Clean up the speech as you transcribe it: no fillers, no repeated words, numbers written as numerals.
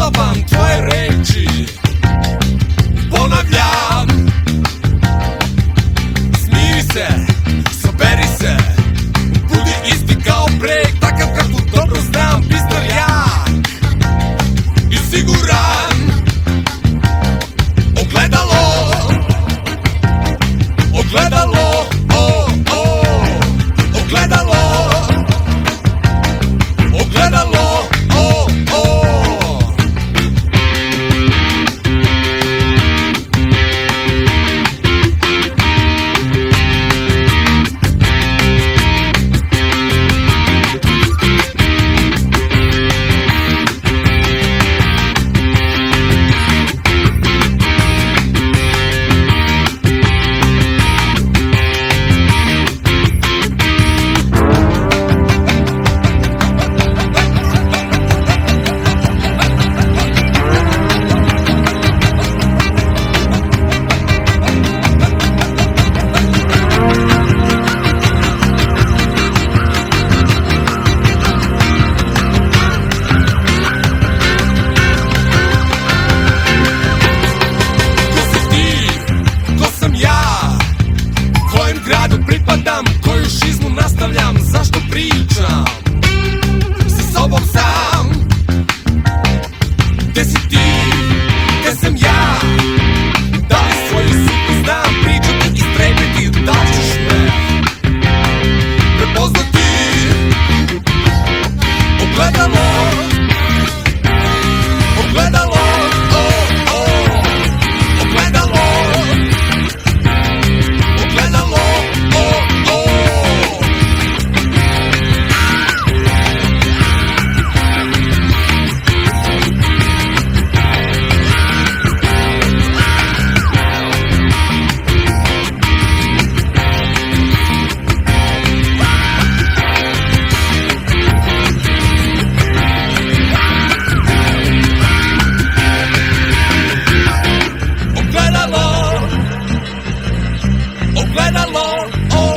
Doživljavam tvoje reči, ponavljam. Smiri se, saberi se, budi isti kao pre, takav kako dobro znam, pistar jak i siguran. Ogledalo, ogledalo, ogledalo, ogledalo, pripadam, koju šizmu nastavljam, zašto pričam sa sobom sam. Gde si ti, gde sam ja, da li svoju sudbu znam, pričati i strepiti, da li ćeš me prepoznati. Ogledalo, ogledalo, ogledalo, ogledalo. Ogledalo, ogledalo,